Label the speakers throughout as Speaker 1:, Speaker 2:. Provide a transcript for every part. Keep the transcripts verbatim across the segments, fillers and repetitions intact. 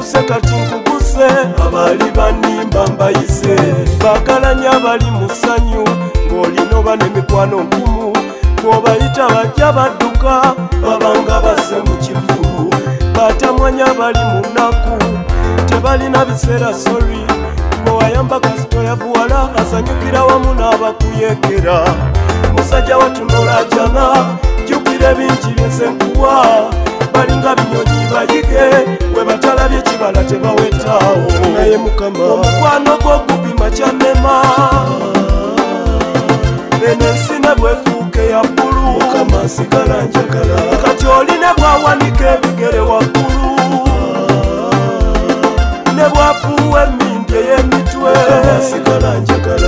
Speaker 1: nkuguse kati nkuguse abali banimba mbayise bakalanya abali mu ssanyu ng'olina oba n'emikwano nkumu bw'obayita bajja badduka babanga basse mu kivulu batamwanya abali mu nnaku tebalina biseera sori gwewayamba kasito yavuwala asanyukira wamu n'abakuyekera musajja watunola jana jjukira ebingi byese nkuwa balinga binyonyi bayige we batalabye kibala tebawetaawo naye mukama omukwano gw'okupima kyanema eno ensi ne bwefuuke ya bbulu mukama sigala njagala kati oline bwawanika ebigere waggulu ne bwafuuwa emmindi ey'emitwe mukama sigala njagala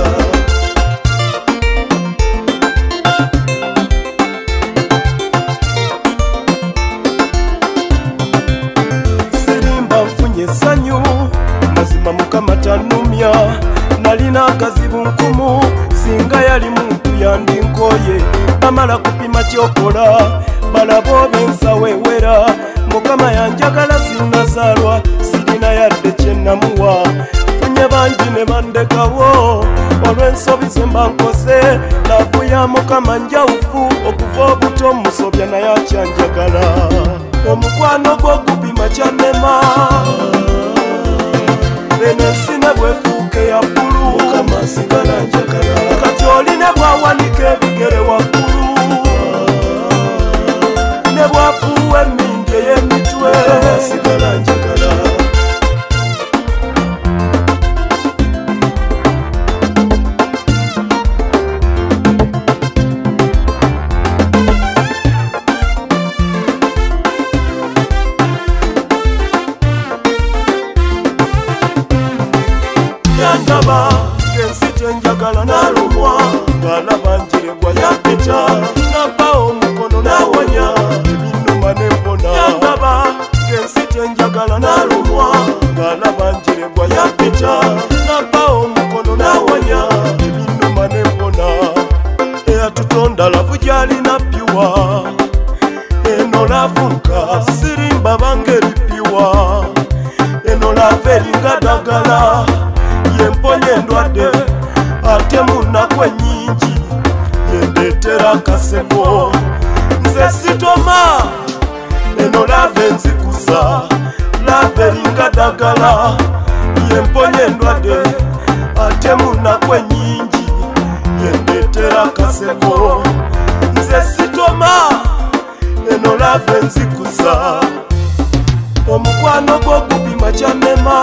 Speaker 1: essanyu mazima mukama tanumya nalina akazibu nkumu singa yali muntu yandinkoye bamala kupima kyokola balaba oba ensawo ewera mukama yanjagala sinnazaalwa sirina yadde kyennamuwa funye bangi ne bandekawo olw'ensobi ze mba nkose laavu ya mukama njawufu okuva obuto musobya naye akyanjagala omukwano gw'okupima kyanema eno ensi ne bwefuuke ya bbulu mukama sigala njagala kati oline bwawanika ebigere waggulu ne bwafuuwa emmindi ey'emitwe mukama sigala njagala ndaba ensi tenjagala nalumwa ng'alaba njiregwa yapita nabba omukono nawonya ebinnuma nempona ndaba ensi tenjagala nalumwa ng'alaba njiregwa yapita nabba omukono nawonya ebinnuma nempona eyatutonda lavu gyalina ppiwa eno lavuka sirimba bange eripiwa eno lava eringa ddagala yemponya endwadde ate munaku ennyingi yendeetera akaseko nze sitoma eno laava enzikusa laava eringa ddagala yemponya endwadde ate munaku ennyingi yendeetera akaseko nze sitoma eno laava enzikusa omukwano gw'okupima kyanema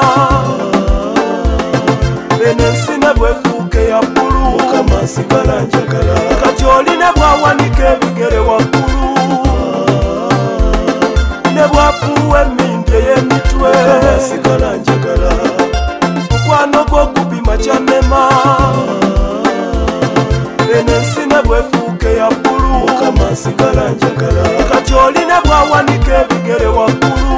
Speaker 1: eno ensi ne bwefuuke ya bbulu mukama sigala njagala kati oline bwawanika ebigere waggulu ne bwafuuwa emmindi ey'emitwe mukama sigala njagala mukwano gw'okupima kyanema eno ensi ne bwefuuke ya bbulu mukama sigala njagala kati oline bwawanika ebigere waggulu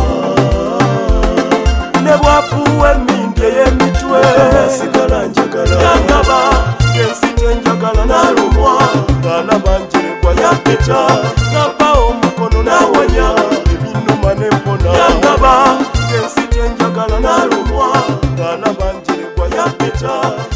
Speaker 1: ne bwafuuwa emmindi ey'emitwe mukama sigala njagala yangaba ensi tenjagala nalumwa ng'alaba njiregwa yapita nabba omukono nawonya ebinnuma nempona yangaba ensi tenjagala nalumwa ng'alaba njiregwa yapita